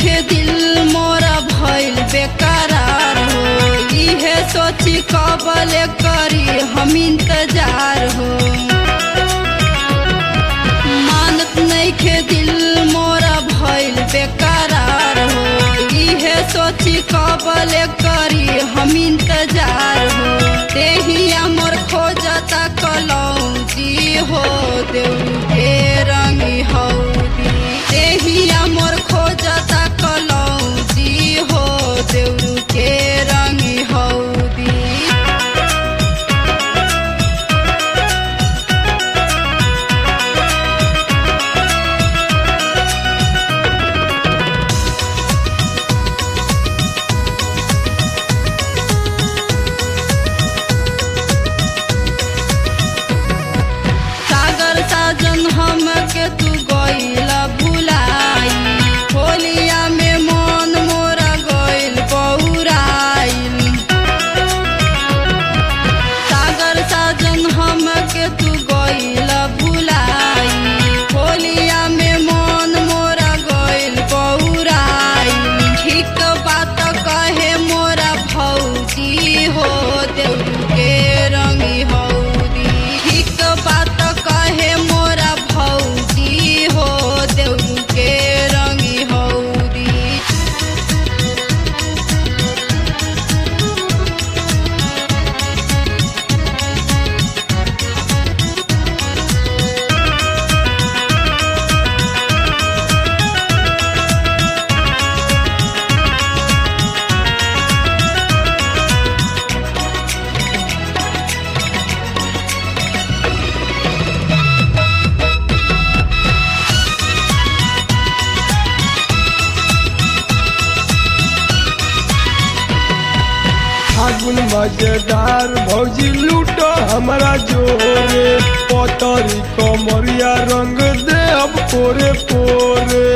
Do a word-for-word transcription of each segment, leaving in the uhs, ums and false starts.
नइखे दिल मोरा भइल बेकरार हो, इहे सोची कबले करी हम इंतजार हो। मानत नइखे दिल मोरा भइल बेकरार हो, इहे सोची कबले करी हम इंतजार हो। देहिया मोर खोजता कलौजी हो, देउ के रंगी हौदी। देहिया मोर खोजता कलौजी हो, देउ के रंगी हौदी। सागर साजन हमके तू गइला भुलाई, होलिया में मन मोरा गइल बौराइल। सागर साजन हमके तू गइला भुलाई, होलिया में मन मोरा गइल बौराइल। ठीक बात कहे मोरा भौजी हो, देउ के रंगी हौदी। ठीक बात कहे मोरा भौजी हो, देउ के रंगी हौदी। फागुन मजेदार भौजी लूटो हमारा जोरे, पतरी कमरिया रंग दे अब पोरे पोरे।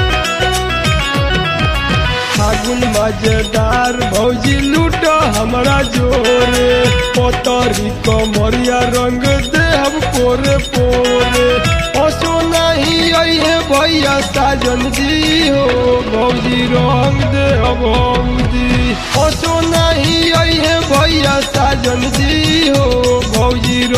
फागुन मजेदार भौजी लूटो हमारा जोरे, पतरी कमरिया रंग दे अब पोरे पोरे। ओसो नहीं आई है भैया साजन जी हो, भौजी रंग दे अब हौदी। ओसो नहीं आई है भैया साजन जी हो, भौजी